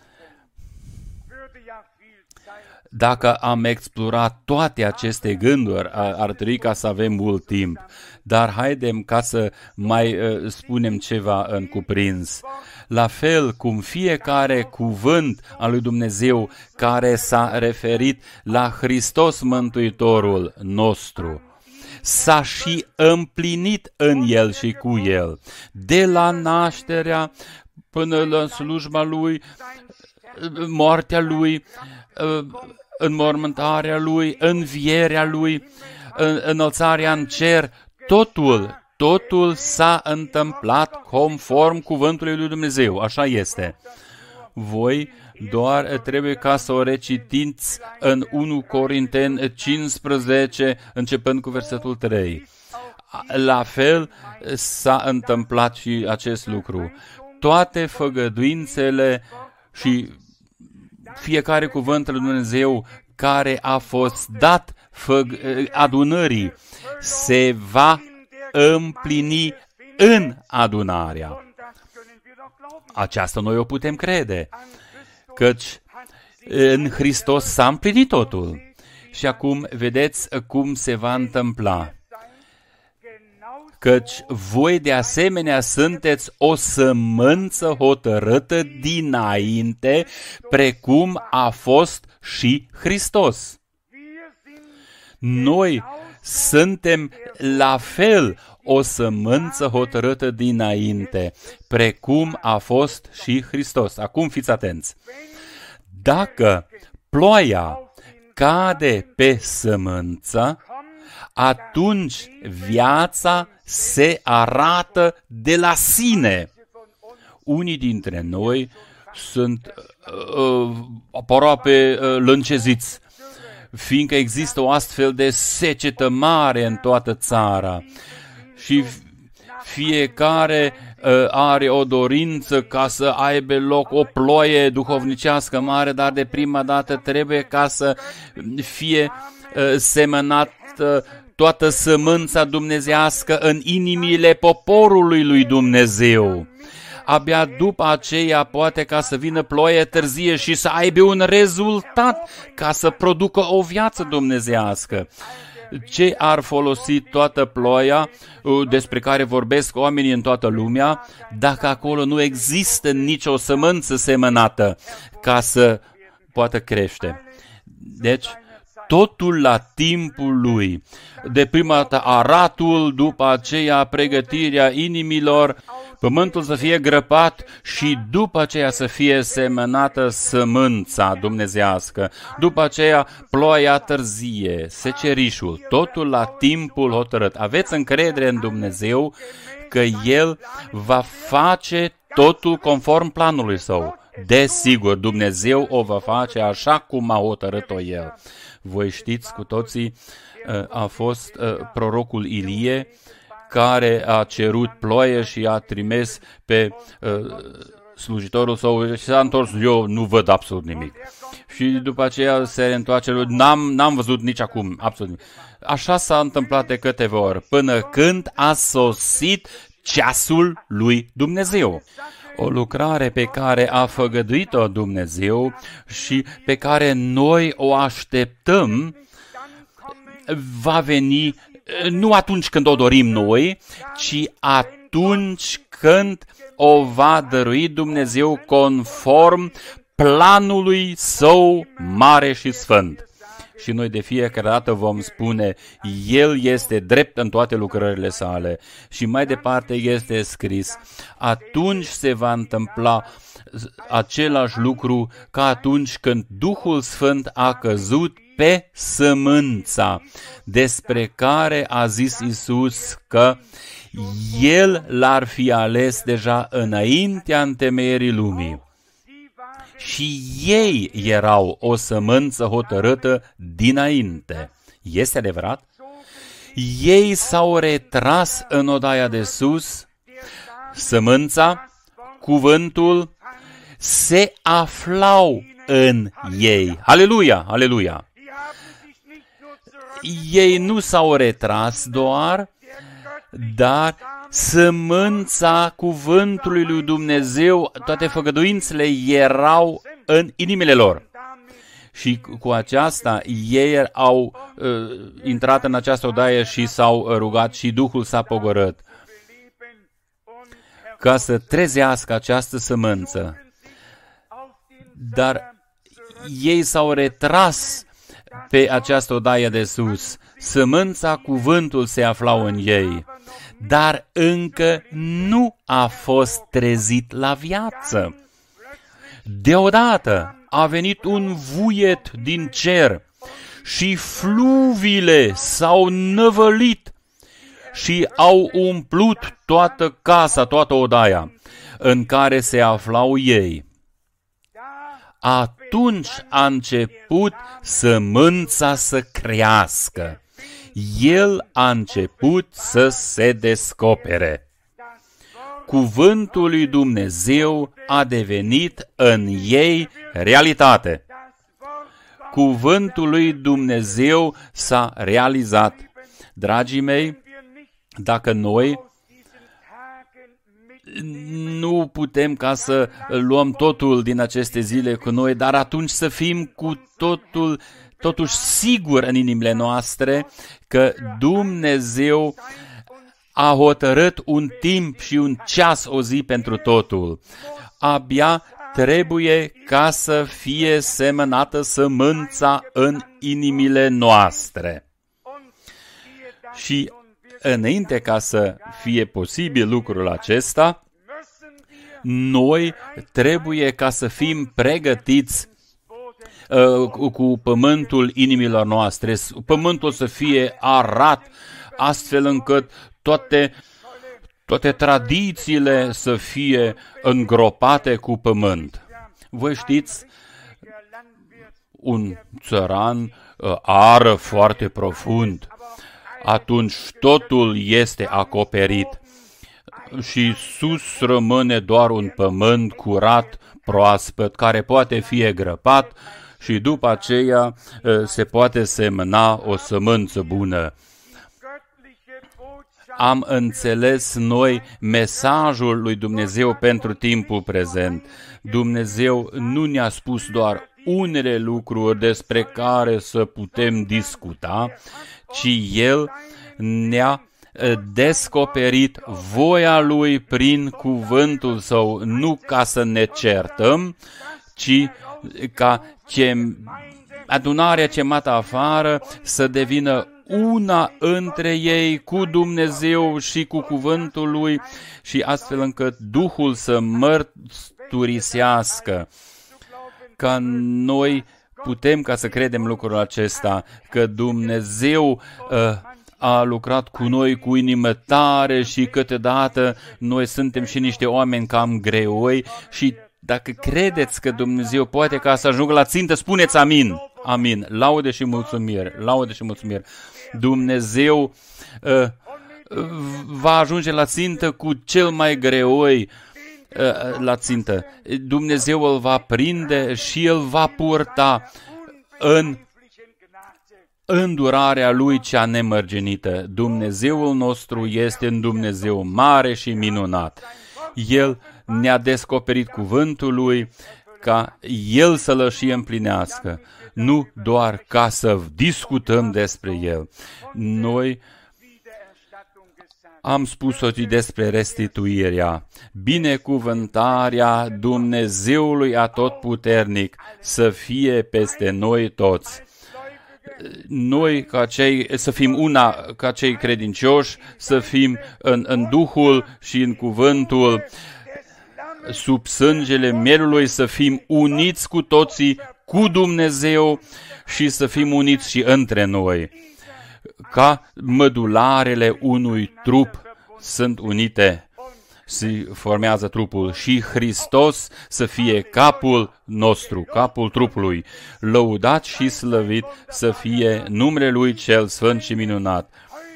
Dacă am explorat toate aceste gânduri, ar trebui ca să avem mult timp. Dar haidem ca să mai uh, spunem ceva în cuprins. La fel cum fiecare cuvânt al lui Dumnezeu care s-a referit la Hristos Mântuitorul nostru, s-a și împlinit în El și cu El. De la nașterea până la slujba lui, moartea lui, înmormântarea lui, învierea lui, înălțarea în cer, totul, totul s-a întâmplat conform cuvântului lui Dumnezeu. Așa este. Voi doar trebuie ca să o recitiți în unu Corinteni cincisprezece, începând cu versetul trei. La fel s-a întâmplat și acest lucru. Toate făgăduințele și fiecare cuvânt al lui Dumnezeu care a fost dat adunării se va împlini în adunarea. Aceasta noi o putem crede, căci în Hristos s-a împlinit totul. Și acum vedeți cum se va întâmpla. Căci voi de asemenea sunteți o sămânță hotărâtă dinainte, precum a fost și Hristos. Noi suntem la fel o sămânță hotărâtă dinainte, precum a fost și Hristos. Acum fiți atenți. Dacă ploaia cade pe sămânță, atunci viața se arată de la sine. Unii dintre noi sunt uh, aproape uh, lânceziți, fiindcă există o astfel de secetă mare în toată țara și fiecare uh, are o dorință ca să aibă loc o ploaie duhovnicească mare, dar de prima dată trebuie ca să fie uh, semănat uh, toată sămânța dumnezeiască în inimile poporului lui Dumnezeu. Abia după aceea poate ca să vină ploaie târzie și să aibă un rezultat ca să producă o viață dumnezeiască. Ce ar folosi toată ploaia despre care vorbesc oamenii în toată lumea dacă acolo nu există nicio sămânță semănată ca să poată crește? Deci, totul la timpul lui. De prima dată aratul, după aceea pregătirea inimilor, pământul să fie grăpat și după aceea să fie semănată sămânța dumnezeiască. După aceea ploaia târzie, secerișul, totul la timpul hotărât. Aveți încredere în Dumnezeu că El va face totul conform planului Său. Desigur, Dumnezeu o va face așa cum a hotărât-o El. Voi știți cu toții, a fost prorocul Ilie, care a cerut ploaie și a trimis pe slujitorul său și s-a întors, eu nu văd absolut nimic. Și după aceea se întoarce, n-am, n-am văzut nici acum absolut nimic. Așa s-a întâmplat de câteva ori, până când a sosit ceasul lui Dumnezeu. O lucrare pe care a făgăduit-o Dumnezeu și pe care noi o așteptăm va veni nu atunci când o dorim noi, ci atunci când o va dărui Dumnezeu conform planului Său mare și sfânt. Și noi de fiecare dată vom spune, El este drept în toate lucrările Sale. Și mai departe este scris, atunci se va întâmpla același lucru ca atunci când Duhul Sfânt a căzut pe sămânța, despre care a zis Iisus că El l-ar fi ales deja înaintea întemeierii lumii. Și ei erau o sămânță hotărâtă dinainte. Este adevărat? Ei s-au retras în odaia de sus, sămânța, cuvântul, se aflau în ei. Aleluia, aleluia! Ei nu s-au retras doar, dar sămânța cuvântului lui Dumnezeu, toate făgăduințele erau în inimile lor. Și cu aceasta ei au uh, intrat în această odaie și s-au rugat și Duhul s-a pogorât ca să trezească această sămânță. Dar ei s-au retras pe această odaie de sus. Sămânța, cuvântul se aflau în ei. dar încă nu a fost trezit la viață. Deodată a venit un vuiet din cer și fluviile s-au năvălit și au umplut toată casa, toată odaia în care se aflau ei. Atunci a început sămânța să crească. El a început să se descopere. Cuvântul lui Dumnezeu a devenit în ei realitate. Cuvântul lui Dumnezeu s-a realizat. Dragii mei, dacă noi nu putem ca să luăm totul din aceste zile cu noi, dar atunci să fim cu totul, totuși sigur în inimile noastre că Dumnezeu a hotărât un timp și un ceas, o zi pentru totul. Abia trebuie ca să fie semănată sămânța în inimile noastre. Și înainte ca să fie posibil lucrul acesta, noi trebuie ca să fim pregătiți uh, cu pământul inimilor noastre, pământul să fie arat, astfel încât toate, toate tradițiile să fie îngropate cu pământ. Voi știți, un țăran uh, ară foarte profund, atunci totul este acoperit și sus rămâne doar un pământ curat, proaspăt, care poate fi grăpat și după aceea se poate semăna o sămânță bună. Am înțeles noi mesajul lui Dumnezeu pentru timpul prezent. Dumnezeu nu ne-a spus doar unele lucruri despre care să putem discuta, ci El ne-a descoperit voia Lui prin cuvântul Său, nu ca să ne certăm, ci ca ce adunarea chemată afară să devină una între ei cu Dumnezeu și cu cuvântul Lui și astfel încât Duhul să mărturisească ca noi putem ca să credem lucrul acesta, că Dumnezeu uh, a lucrat cu noi cu inimă tare și câteodată noi suntem și niște oameni cam greoi și dacă credeți că Dumnezeu poate ca să ajungă la țintă, spuneți amin. Amin. Laude și mulțumiri. Laude și mulțumiri. Dumnezeu uh, va ajunge la țintă cu cel mai greoi uh, la țintă. Dumnezeu îl va prinde și îl va purta în îndurarea Lui cea nemărginită. Dumnezeul nostru este un Dumnezeu mare și minunat. El ne-a descoperit cuvântul Lui ca El să-l și împlinească, nu doar ca să discutăm despre El. Noi am spus-o despre restituirea, binecuvântarea Dumnezeului Atotputernic să fie peste noi toți. Noi, ca cei, să fim una, ca cei credincioși, să fim în, în Duhul și în cuvântul, sub sângele mielului, să fim uniți cu toții, cu Dumnezeu și să fim uniți și între noi. Ca mădularele unui trup sunt unite și formează trupul și Hristos să fie capul nostru, capul trupului. Lăudat și slăvit să fie numele Lui cel sfânt și minunat.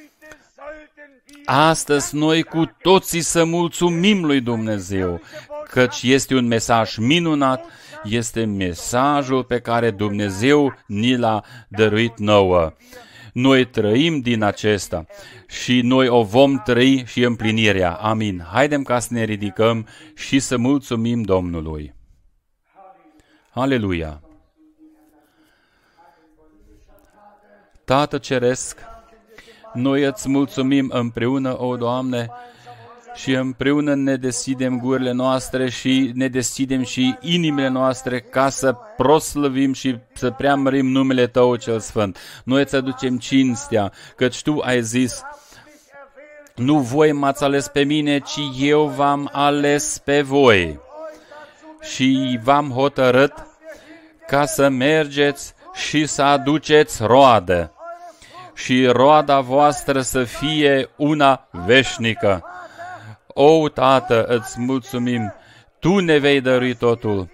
Astăzi noi cu toții să mulțumim lui Dumnezeu, căci este un mesaj minunat, este mesajul pe care Dumnezeu ni l-a dăruit nouă. Noi trăim din acesta și noi o vom trăi și împlinirea. Amin. Haidem ca să ne ridicăm și să mulțumim Domnului. Aleluia! Tată Ceresc, noi îți mulțumim împreună, o Doamne, și împreună ne deschidem gurile noastre și ne deschidem și inimile noastre ca să proslăvim și să preamărim numele Tău cel Sfânt. Noi îți aducem cinstea, căci Tu ai zis Nu voi m-ați ales pe mine, ci eu v-am ales pe voi. Și v-am hotărât ca să mergeți și să aduceți roadă. Și roada voastră să fie una veșnică. O, Tată, îți mulțumim, Tu ne vei dărui totul.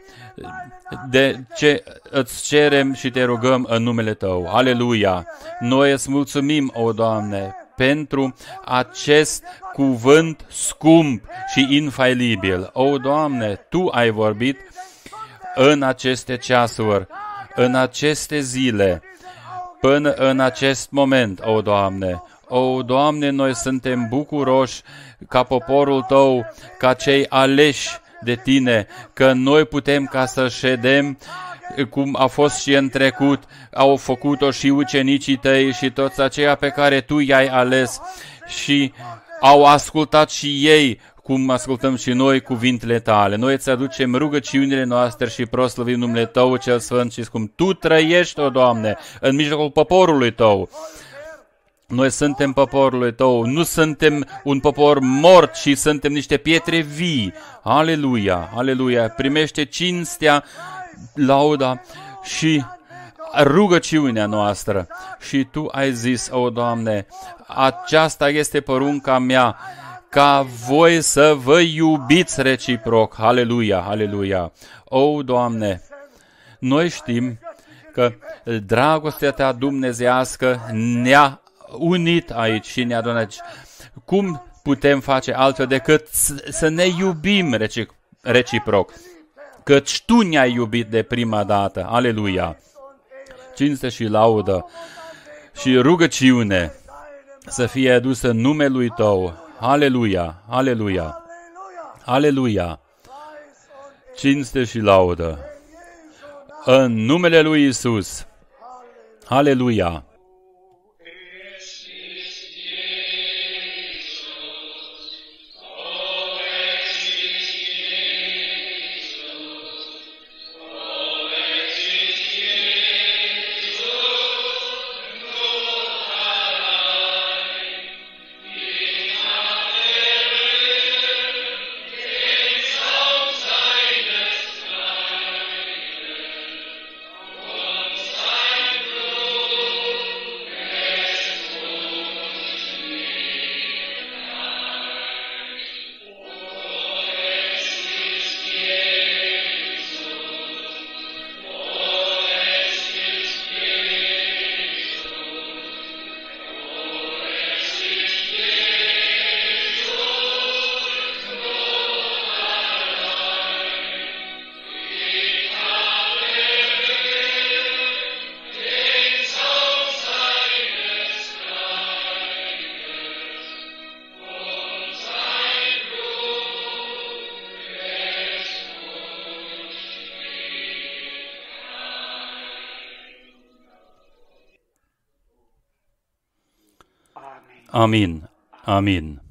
De ce îți cerem și te rugăm în numele Tău. Aleluia! Noi îți mulțumim, o Doamne, pentru acest cuvânt scump și infailibil. O, Doamne, Tu ai vorbit în aceste ceasuri, în aceste zile, până în acest moment, o, Doamne. O, Doamne, noi suntem bucuroși ca poporul Tău, ca cei aleși de Tine, că noi putem ca să ședem cum a fost și în trecut, au făcut-o și ucenicii Tăi și toți aceia pe care Tu i-ai ales și au ascultat și ei, cum ascultăm și noi cuvintele Tale. Noi îți aducem rugăciunile noastre și proslăvim numele Tău cel Sfânt și cum Tu trăiești, o Doamne, în mijlocul poporului Tău. Noi suntem poporul Tău, nu suntem un popor mort, ci suntem niște pietre vii. Aleluia, aleluia, primește cinstea, lauda și rugăciunea noastră. Și Tu ai zis, o Doamne, aceasta este porunca mea, ca voi să vă iubiți reciproc. Aleluia, aleluia. O, Doamne, noi știm că dragostea Ta dumnezeiască ne-a unit aici și ne-a donat. Cum putem face altfel decât să ne iubim reciproc? Căci Tu ne-ai iubit de prima dată. Aleluia! Cinste și laudă și rugăciune să fie adusă numelui Tău. Aleluia! Aleluia! Aleluia! Cinste și laudă în numele lui Isus. Aleluia! Amin. Amin.